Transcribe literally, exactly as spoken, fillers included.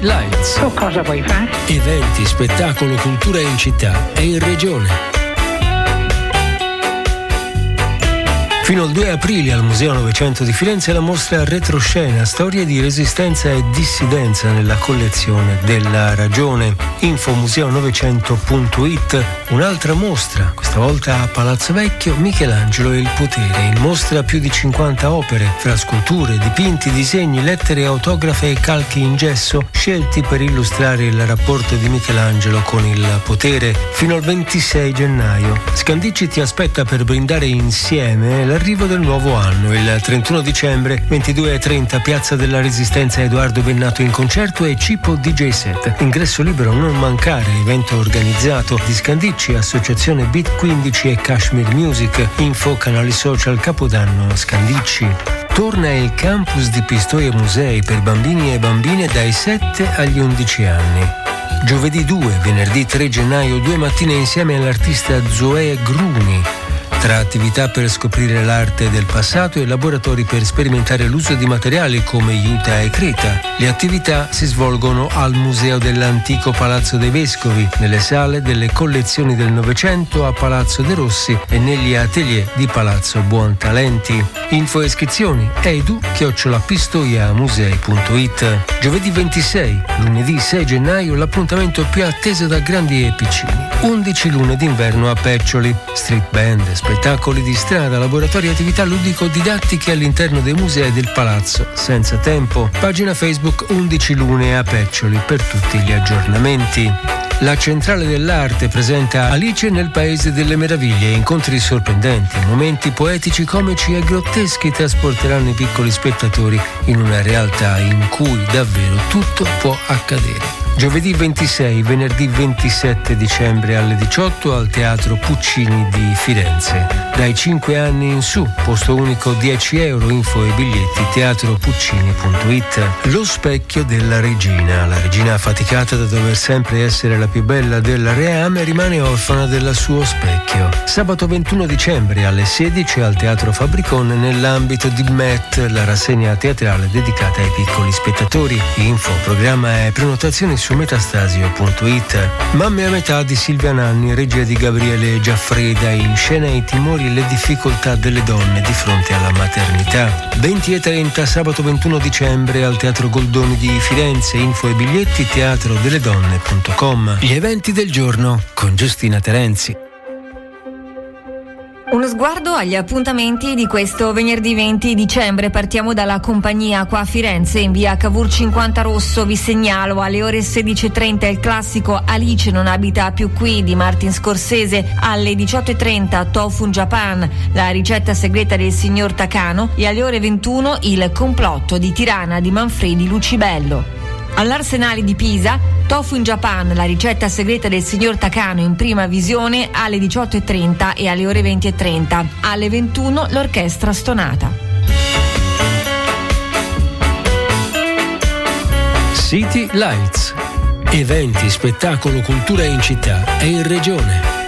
Lights. Tu cosa vuoi fare? Eventi, spettacolo, cultura in città e in regione. Fino al due aprile al Museo Novecento di Firenze la mostra Retroscena, storie di resistenza e dissidenza nella collezione della Ragione. Info museo novecento punto it. Un'altra mostra, questa volta a Palazzo Vecchio, Michelangelo e il potere. In mostra più di cinquanta opere, fra sculture, dipinti, disegni, lettere autografe e calchi in gesso, scelti per illustrare il rapporto di Michelangelo con il potere. Fino al ventisei gennaio. Scandicci ti aspetta per brindare insieme l'arrivo del nuovo anno. Il trentuno dicembre, ventidue e trenta, Piazza della Resistenza, Edoardo Bennato in concerto e Cipo D J set. Ingresso libero, non mancare, evento organizzato di Scandicci, Associazione Beat quindici e Kashmir Music. Info, canali social, Capodanno Scandicci. Torna il campus di Pistoia Musei per bambini e bambine dai sette agli undici anni. Giovedì due, venerdì tre gennaio, due mattine insieme all'artista Zoe Gruni. Tra attività per scoprire l'arte del passato e laboratori per sperimentare l'uso di materiali come juta e creta. Le attività si svolgono al Museo dell'Antico Palazzo dei Vescovi, nelle sale delle collezioni del Novecento a Palazzo De Rossi e negli atelier di Palazzo Buontalenti. Info e iscrizioni edu chiocciola pistoiamusei punto it. Giovedì ventisei, lunedì sei gennaio, l'appuntamento più atteso da grandi e piccini. undici lune d'inverno a Peccioli, street band, spettacoli di strada, laboratori e attività ludico-didattiche all'interno dei musei del palazzo. Senza tempo. Pagina Facebook undici lune a Peccioli per tutti gli aggiornamenti. La Centrale dell'Arte presenta Alice nel Paese delle Meraviglie, incontri sorprendenti, momenti poetici, comici e grotteschi trasporteranno i piccoli spettatori in una realtà in cui davvero tutto può accadere. Giovedì ventisei, venerdì ventisette dicembre alle diciotto al Teatro Puccini di Firenze. Dai cinque anni in su, posto unico dieci euro, info e biglietti teatropuccini punto it. Lo specchio della regina. La regina, affaticata da dover sempre essere la più bella del reame, rimane orfana del suo specchio. Sabato ventuno dicembre alle sedici al Teatro Fabricon nell'ambito di M E T, la rassegna teatrale dedicata ai piccoli spettatori. Info, programma e prenotazioni su metastasio punto it. Mamme a metà di Silvia Nanni, regia di Gabriele Giaffreda, in scena i timori e le difficoltà delle donne di fronte alla maternità. venti e trenta sabato ventuno dicembre al Teatro Goldoni di Firenze. Info e biglietti teatro delle donne punto com. Gli eventi del giorno con Giustina Terenzi. Uno sguardo agli appuntamenti di questo venerdì venti dicembre. Partiamo dalla compagnia qua a Firenze, in via Cavour cinquanta Rosso. Vi segnalo alle ore sedici e trenta il classico Alice non abita più qui di Martin Scorsese, alle diciotto e trenta Tofu in Japan, la ricetta segreta del signor Takano, e alle ore ventuno il complotto di Tirana di Manfredi Lucibello. All'Arsenale di Pisa, Tofu in Japan, la ricetta segreta del signor Takano in prima visione alle diciotto e trenta e alle ore venti e trenta. Alle ventuno l'orchestra stonata. City Lights. Eventi, spettacolo, cultura in città e in regione.